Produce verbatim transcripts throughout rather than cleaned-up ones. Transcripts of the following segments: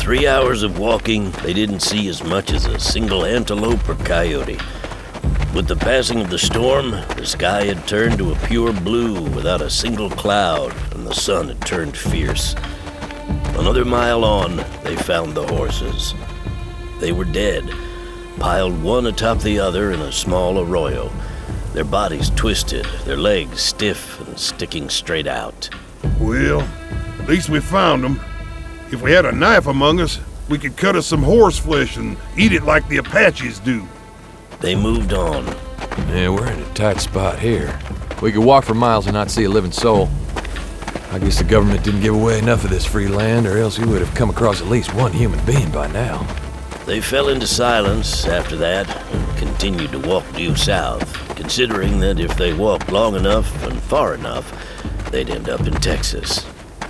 three hours of walking, they didn't see as much as a single antelope or coyote. With the passing of the storm, the sky had turned to a pure blue without a single cloud, and the sun had turned fierce. Another mile on, they found the horses. They were dead, piled one atop the other in a small arroyo, their bodies twisted, their legs stiff and sticking straight out. Well, at least we found them. If we had a knife among us, we could cut us some horse flesh and eat it like the Apaches do. They moved on. Yeah, we're in a tight spot here. We could walk for miles and not see a living soul. I guess the government didn't give away enough of this free land, or else we would have come across at least one human being by now. They fell into silence after that and continued to walk due south, considering that if they walked long enough and far enough, they'd end up in Texas.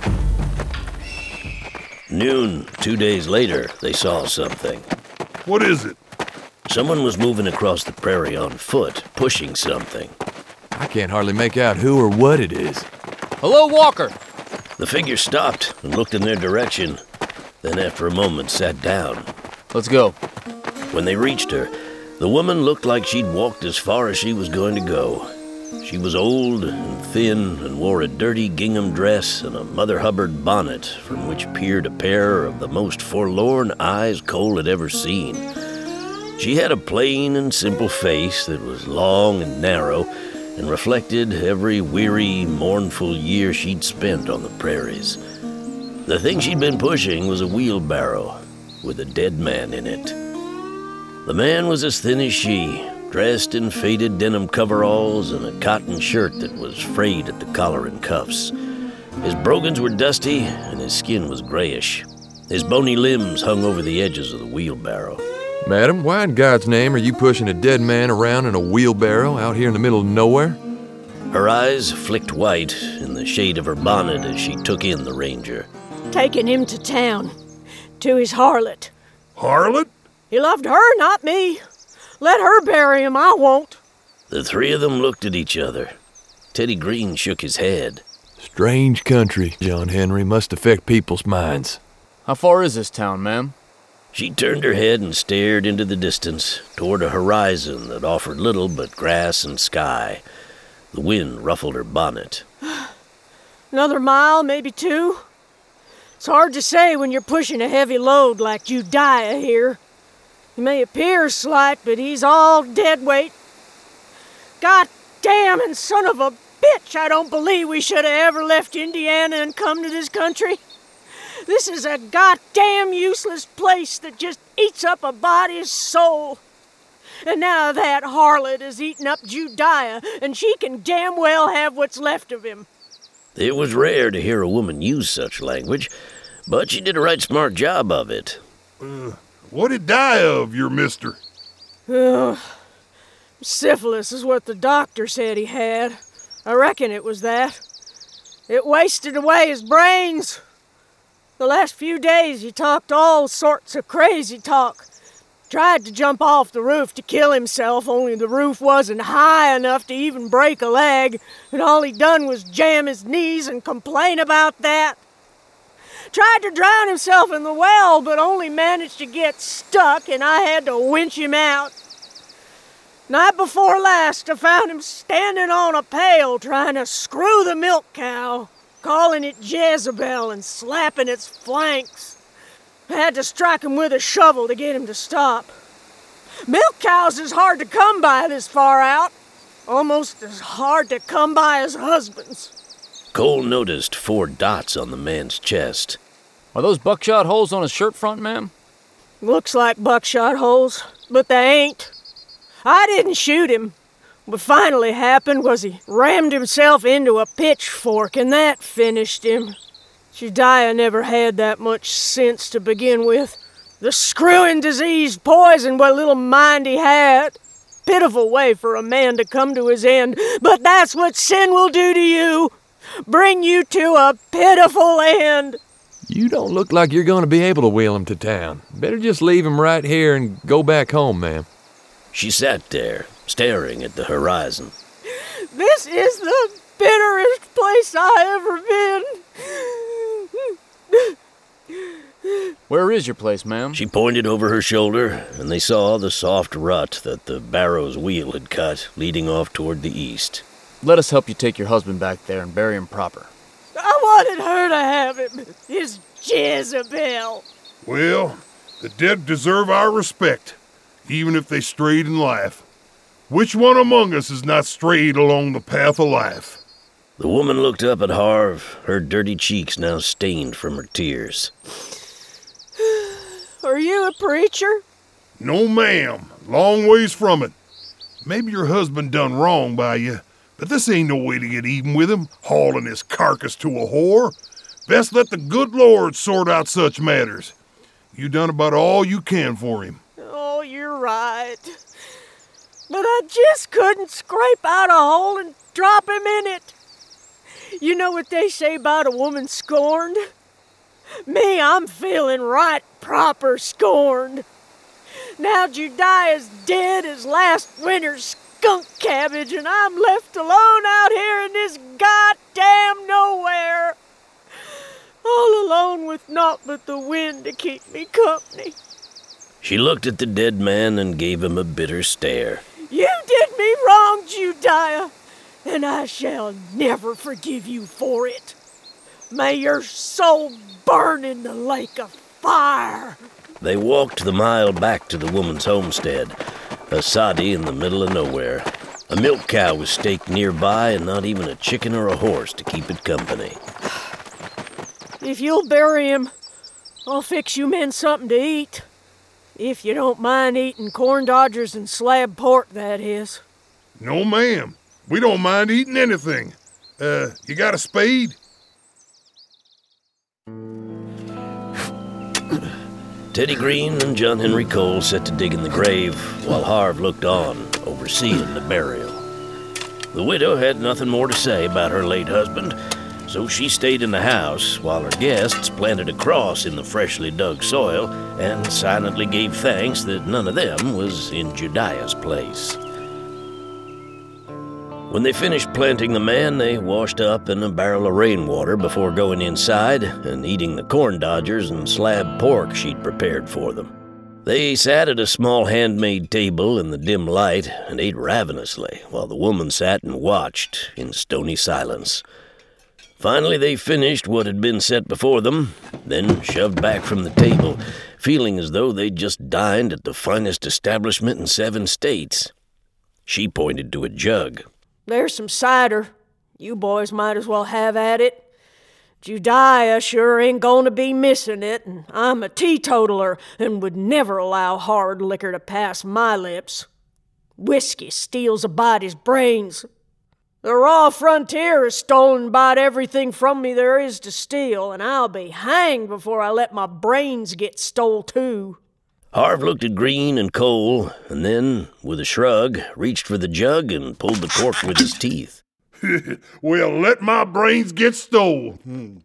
Noon, two days later, they saw something. What is it? Someone was moving across the prairie on foot, pushing something. I can't hardly make out who or what it is. Hello, Walker! The figure stopped and looked in their direction, then after a moment sat down. Let's go. When they reached her, the woman looked like she'd walked as far as she was going to go. She was old and thin and wore a dirty gingham dress and a Mother Hubbard bonnet from which peered a pair of the most forlorn eyes Cole had ever seen. She had a plain and simple face that was long and narrow and reflected every weary, mournful year she'd spent on the prairies. The thing she'd been pushing was a wheelbarrow with a dead man in it. The man was as thin as she, dressed in faded denim coveralls and a cotton shirt that was frayed at the collar and cuffs. His brogans were dusty, and his skin was grayish. His bony limbs hung over the edges of the wheelbarrow. Madam, why in God's name are you pushing a dead man around in a wheelbarrow out here in the middle of nowhere? Her eyes flicked white in the shade of her bonnet as she took in the ranger. Taking him to town, to his harlot. Harlot? He loved her, not me. Let her bury him, I won't. The three of them looked at each other. Teddy Green shook his head. Strange country, John Henry, must affect people's minds. How far is this town, ma'am? She turned her head and stared into the distance, toward a horizon that offered little but grass and sky. The wind ruffled her bonnet. Another mile, maybe two. It's hard to say when you're pushing a heavy load like Judaiah here. He may appear slight, but he's all dead weight. God damn and son of a bitch, I don't believe we should have ever left Indiana and come to this country. This is a goddamn useless place that just eats up a body's soul. And now that harlot has eaten up Judaiah, and she can damn well have what's left of him. It was rare to hear a woman use such language, but she did a right smart job of it. Uh, what did die of, your mister? Ugh. Syphilis is what the doctor said he had. I reckon it was that. It wasted away his brains. The last few days he talked all sorts of crazy talk. Tried to jump off the roof to kill himself, only the roof wasn't high enough to even break a leg, and all he done was jam his knees and complain about that. Tried to drown himself in the well, but only managed to get stuck, and I had to winch him out. Night before last, I found him standing on a pail trying to screw the milk cow, calling it Jezebel and slapping its flanks. I had to strike him with a shovel to get him to stop. Milk cows is hard to come by this far out. Almost as hard to come by as husbands. Cole noticed four dots on the man's chest. Are those buckshot holes on his shirt front, ma'am? Looks like buckshot holes, but they ain't. I didn't shoot him. What finally happened was he rammed himself into a pitchfork, and that finished him. Judaiah never had that much sense to begin with. The screwing disease poisoned what little mind he had. Pitiful way for a man to come to his end, but that's what sin will do to you. Bring you to a pitiful end. You don't look like you're going to be able to wheel him to town. Better just leave him right here and go back home, ma'am. She sat there, staring at the horizon. This is the bitterest place I ever been. Where is your place, ma'am? She pointed over her shoulder, and they saw the soft rut that the barrow's wheel had cut, leading off toward the east. Let us help you take your husband back there and bury him proper. I wanted her to have him, his Jezebel. Well, the dead deserve our respect, even if they strayed in life. Which one among us has not strayed along the path of life? The woman looked up at Harv, her dirty cheeks now stained from her tears. Are you a preacher? No, ma'am. Long ways from it. Maybe your husband done wrong by you, but this ain't no way to get even with him, hauling his carcass to a whore. Best let the good Lord sort out such matters. You done about all you can for him. Oh, you're right. But I just couldn't scrape out a hole and drop him in it. You know what they say about a woman scorned? Me, I'm feeling right proper scorned. Now Judaiah's dead as last winter's skunk cabbage, and I'm left alone out here in this goddamn nowhere. All alone with naught but the wind to keep me company. She looked at the dead man and gave him a bitter stare. You did me wrong, Judaiah, and I shall never forgive you for it. May your soul burn in the lake of fire. They walked the mile back to the woman's homestead, a soddy in the middle of nowhere. A milk cow was staked nearby, and not even a chicken or a horse to keep it company. If you'll bury him, I'll fix you men something to eat. If you don't mind eating corn dodgers and slab pork, that is. No, ma'am. We don't mind eating anything. Uh, you got a spade? Teddy Green and John Henry Cole set to digging the grave, while Harv looked on, overseeing the burial. The widow had nothing more to say about her late husband, so she stayed in the house while her guests planted a cross in the freshly dug soil and silently gave thanks that none of them was in Judaiah's place. When they finished planting the man, they washed up in a barrel of rainwater before going inside and eating the corn dodgers and slab pork she'd prepared for them. They sat at a small handmade table in the dim light and ate ravenously while the woman sat and watched in stony silence. Finally, they finished what had been set before them, then shoved back from the table, feeling as though they'd just dined at the finest establishment in seven states. She pointed to a jug. There's some cider. You boys might as well have at it. Judaiah sure ain't gonna be missing it, and I'm a teetotaler and would never allow hard liquor to pass my lips. Whiskey steals a body's brains. The raw frontier has stolen about everything from me there is to steal, and I'll be hanged before I let my brains get stole too. Harv looked at Green and Cole, and then, with a shrug, reached for the jug and pulled the cork with his teeth. Well, let my brains get stole.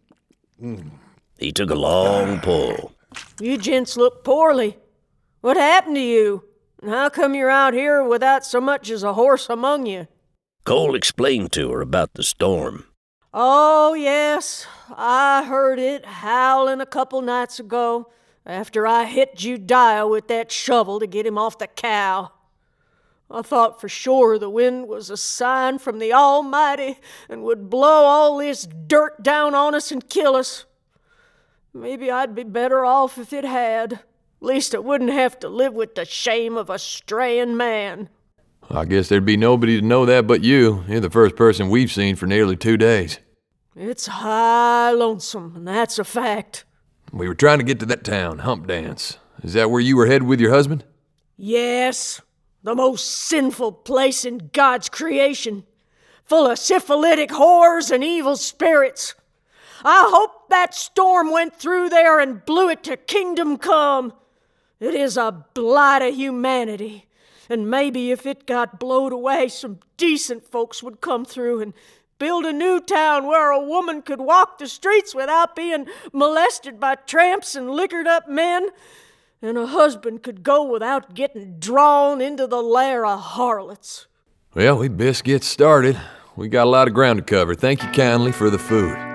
He took a long pull. You gents look poorly. What happened to you? And how come you're out here without so much as a horse among you? Cole explained to her about the storm. Oh, yes, I heard it howling a couple nights ago after I hit Judaiah with that shovel to get him off the cow. I thought for sure the wind was a sign from the Almighty and would blow all this dirt down on us and kill us. Maybe I'd be better off if it had. At least I wouldn't have to live with the shame of a straying man. I guess there'd be nobody to know that but you. You're the first person we've seen for nearly two days. It's high lonesome, and that's a fact. We were trying to get to that town, Hump Dance. Is that where you were headed with your husband? Yes, the most sinful place in God's creation, full of syphilitic whores and evil spirits. I hope that storm went through there and blew it to kingdom come. It is a blight of humanity, and maybe if it got blowed away, some decent folks would come through and build a new town where a woman could walk the streets without being molested by tramps and liquored-up men, and a husband could go without getting drawn into the lair of harlots. Well, we best get started. We got a lot of ground to cover. Thank you kindly for the food.